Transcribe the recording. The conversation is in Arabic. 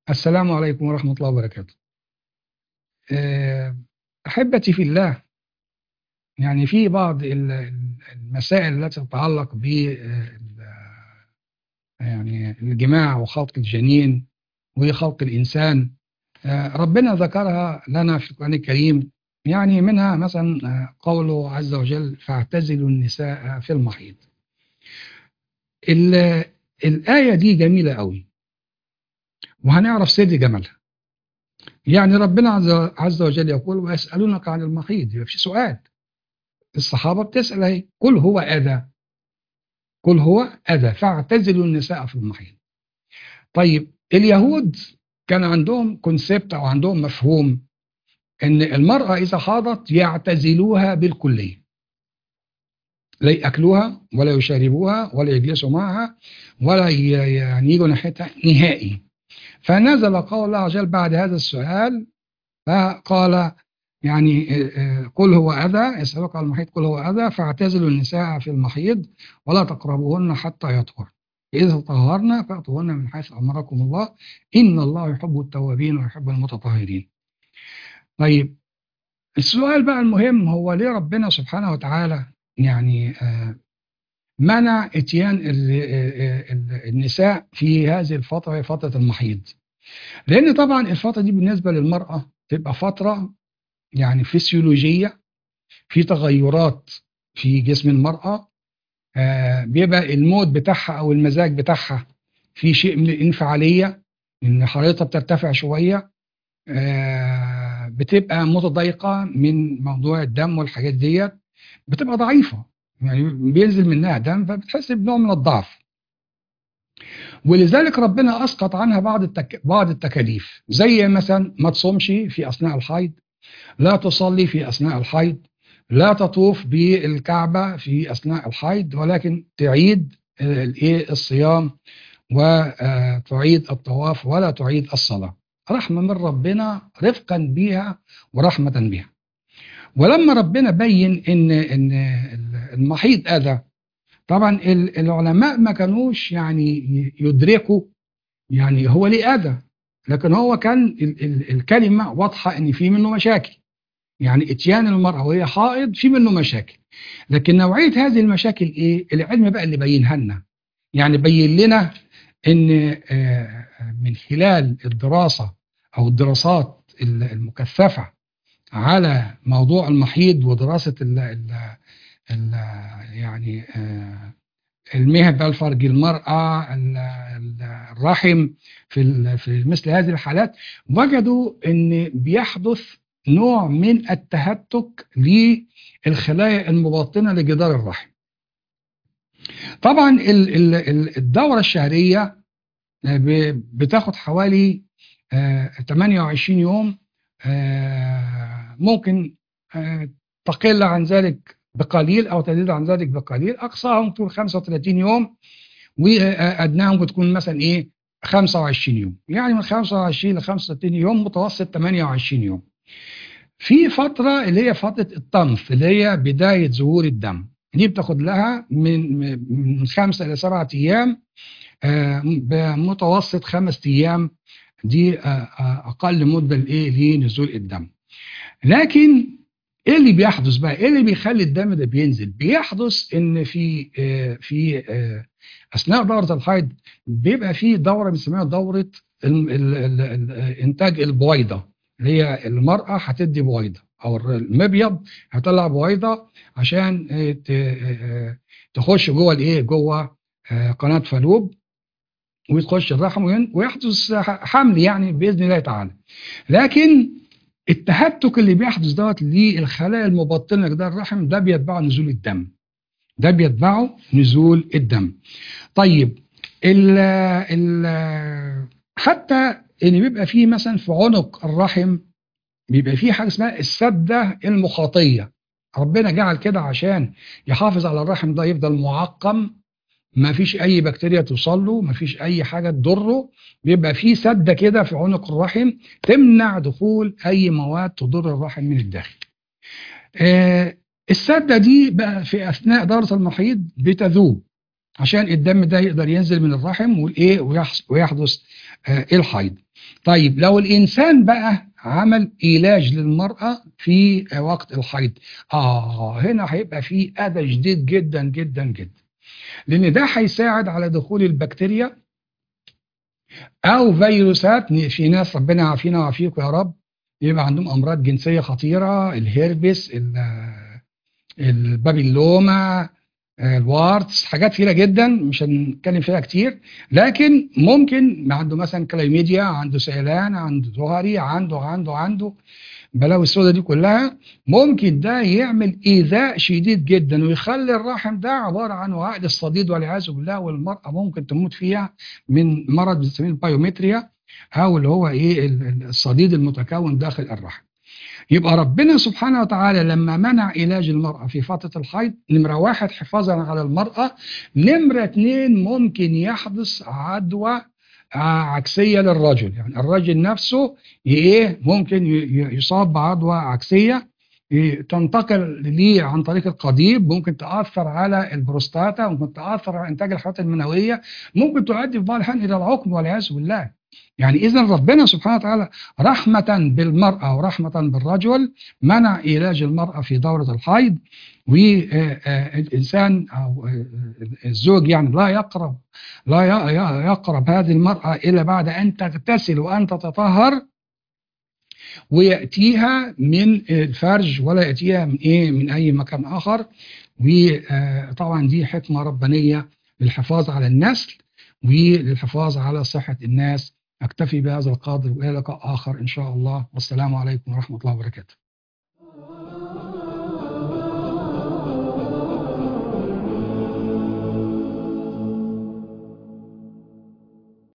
السلام عليكم ورحمة الله وبركاته. آه، أحبتي في الله، يعني في بعض المسائل التي تتعلق ب يعني الجماع وخلق الجنين وخلق الإنسان. ربنا ذكرها لنا في القرآن الكريم، يعني منها مثلا قوله عز وجل: فاعتزلوا النساء في المحيض. ال- الآية دي جميلة قوي، وهنعرف سر جمالها. يعني ربنا عز وجل يقول: ويسألونك عن المحيض. يبقى في سؤال، الصحابة بتسأل اهي: قل هو أذى، قل هو أذى فاعتزلوا النساء في المحيض. طيب اليهود كان عندهم كونسيبت أو عندهم مفهوم إن المرأة إذا حاضت يعتزلوها بالكلية، لا يأكلوها ولا يشاربوها ولا يجلسوا معها ولا يعني يجوا ناحيتها نهائي. فنزل قول الله عز وجل بعد هذا السؤال، فقال يعني قل هو أذى، يسألك عن المحيض قل هو أذى فاعتزلوا النساء في المحيض ولا تقربوهن حتى يطهرن، إذا تطهرن فأتوهن من حيث أمركم الله إن الله يحب التوابين ويحب المتطهرين. طيب السؤال بقى المهم هو: ليه ربنا سبحانه وتعالى يعني منع اتيان النساء في هذه الفترة، فترة المحيض؟ لأن طبعا الفترة دي بالنسبة للمرأة تبقى فترة يعني فسيولوجية، في تغيرات في جسم المرأة. بيبقى المود بتاعها أو المزاج بتاعها في شيء من الانفعالية، إن حرارتها بترتفع شوية. بتبقى متضايقة من موضوع الدم والحاجات ديت، بتبقى ضعيفة، يعني بينزل منها دم فبتحس بنوع من الضعف. ولذلك ربنا أسقط عنها بعض التكاليف، زي مثلا ما تصومش في أثناء الحيض، لا تصلي في أثناء الحيض، لا تطوف بالكعبة في أثناء الحيض، ولكن تعيد الصيام وتعيد الطواف ولا تعيد الصلاة، رحمة من ربنا، رفقا بها ورحمة بها. ولما ربنا بين إن المحيض أذى، طبعا العلماء ما كانوش يعني يدركوا يعني هو ليه أذى، لكن هو كان الكلمة واضحة إن في منه مشاكل. يعني اتيان المرأة وهي حائض في منه مشاكل، لكن نوعية هذه المشاكل ايه؟ العلم بقى اللي بينها لنا، يعني بين لنا ان من خلال الدراسة او الدراسات المكثفة على موضوع المحيض ودراسة ال يعني المهن بقى، الفرج، المرأة، الرحم، في مثل هذه الحالات وجدوا ان بيحدث نوع من التهتك للخلايا المبطنة لجدار الرحم. طبعا الدورة الشهرية بتاخد حوالي 28 يوم، ممكن تقل عن ذلك بقليل أو تزيد عن ذلك بقليل، أقصاهم تكون 35 يوم وأدناهم بتكون مثلا إيه 25 يوم، يعني من 25 ل 35 يوم، متوسط 28 يوم. في فترة اللي هي فترة الطمث اللي هي بداية ظهور الدم، دي بتاخد لها من 5 إلى 7 أيام، بمتوسط 5 أيام، دي أقل مدة لإيه لنزول الدم. لكن إيه اللي بيحدث بقى؟ إيه اللي بيخلي الدم ده بينزل؟ بيحدث إن في أثناء دورة الحيض بيبقى في دورة بنسميها دورة إنتاج البويضة، اللي هي المرأة هتدي بويضة أو المبيض هيطلع بويضة عشان تخش جوه الإيه؟ جوه قناة فالوب وتخش الرحم ويحدث حمل يعني بإذن الله تعالى. لكن التهتك اللي بيحدث دوت للخلايا المبطنة لجدار الرحم ده بيتبعه نزول الدم، ده بيتبعه نزول الدم. طيب ال ال حتى ان بيبقى فيه مثلا في عنق الرحم بيبقى فيه حاجه اسمها السده المخاطيه، ربنا جعل كده عشان يحافظ على الرحم ده يفضل معقم، ما فيش اي بكتيريا توصل له، ما فيش اي حاجه تضره، بيبقى فيه سده كده في عنق الرحم تمنع دخول اي مواد تضر الرحم من الداخل. السده دي بقى في اثناء دوره المحيض بتذوب، عشان الدم ده يقدر ينزل من الرحم والايه ويحدث الحيض. طيب لو الانسان بقى عمل علاج للمرأة في وقت الحيض، هنا هيبقى في اذى شديد جدا جدا جدا، لان ده هيساعد على دخول البكتيريا او فيروسات. في ناس ربنا يعافينا ويعافيكم يا رب يبقى عندهم امراض جنسيه خطيره، الهيربس، البابيلوما، الوارتس، حاجات كتيره جدا مش هنتكلم فيها كتير، لكن ممكن عنده مثلا كلايميديا، عنده سيلان، عنده زهري، عنده بلاوي السوداء دي كلها، ممكن ده يعمل ايذاء شديد جدا ويخلي الرحم ده عباره عن وعاء الصديد والعياذ بالله، والمراه ممكن تموت فيها من مرض بنسميه البايومتريا، او اللي هو ايه الصديد المتكون داخل الرحم. يبقى ربنا سبحانه وتعالى لما منع علاج المرأة في فترة الحيض، نمرة واحد حفاظا على المرأة، نمرة اتنين ممكن يحدث عدوى عكسية للرجل، يعني الرجل نفسه ايه ممكن يصاب بعدوى عكسية تنتقل ليه عن طريق القضيب، ممكن تأثر على البروستاتا، ممكن تأثر على إنتاج الحيوانات المنوية، ممكن تؤدي في بعض الأحيان إلى العقم والعياذ بالله. يعني إذا ربنا سبحانه وتعالى رحمة بالمرأة ورحمة بالرجل منع علاج المرأة في دورة الحيض، والإنسان أو الزوج يعني لا يقرب هذه المرأة إلا بعد أن تغتسل وأن تتطهر، ويأتيها من الفرج ولا يأتيها من أي مكان آخر. وطبعا دي حكمة ربانية للحفاظ على النسل وللحفاظ على صحة الناس. أكتفي بهذا القدر وإلى لقاء آخر إن شاء الله، والسلام عليكم ورحمة الله وبركاته.